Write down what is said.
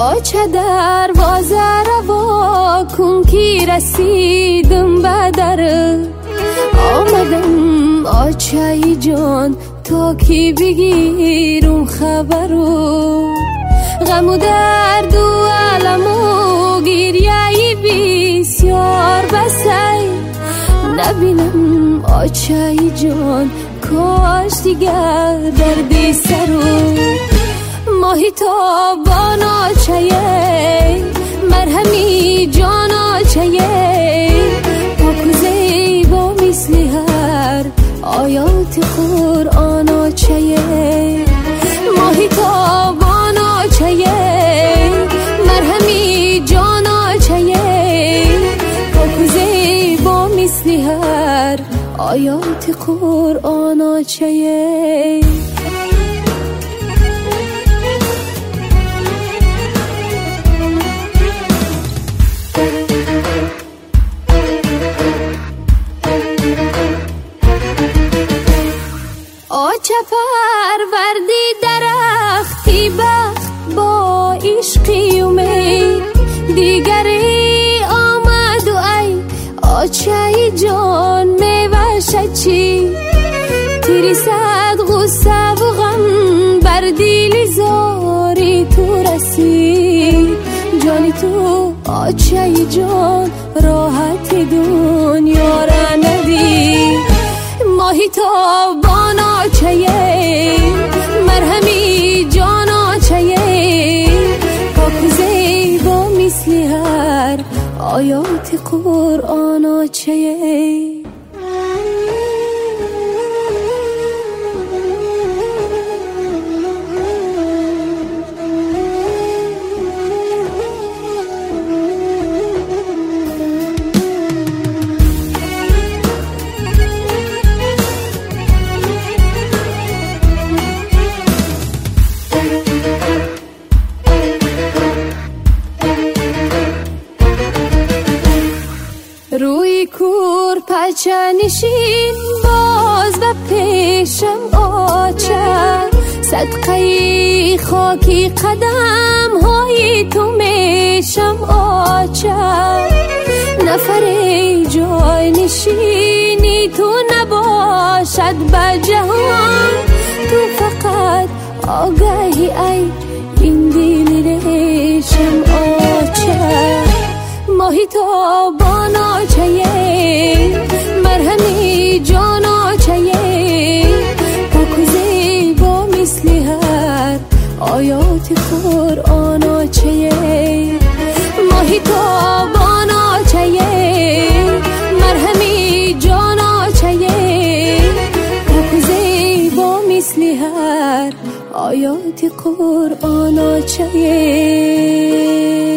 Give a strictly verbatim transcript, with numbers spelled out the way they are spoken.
آچه دروازه روا کن که رسیدم به در آمدم آچه جان تا که بگیرم خبرو غم و درد و علم و گریه بسیار بسی نبینم آچه جان کاش دیگر دردی سرو ماهی تابان آچه مرهمی جان آچه پاک و زیبا مثل هر آیات قرآن آچه ماهی تابان آچه مرهمی جان آچه پاک و زیبا مثل هر آیات قرآن آچه آچه پروردی درختی بخت با عشقی امید دیگری آمد و ای آچه جان میوش چی تیری صد غصه و غم بر دیل زاری تو رسید جانی تو آچه جان راحت دنیا را ندید ماهی تابان آچه مرهمی جان آچه پاک و زیبا مثل هر آیات قرآن آچه روی کور پچه نشین باز و پیشم آچه صدقه خاکی قدم های تو میشم آچه نفر جای نشینی تو نباشد به جهان تو فقط آگهی ای این دل ریشم آچه ماهی تابان آچه مرهمی جان آچه پاک و زیبا مثل هر آیات قرآن آچه ماهی تابان آچه مرهمی جان آچه پاک و زیبا مثل هر آیات قرآن آچه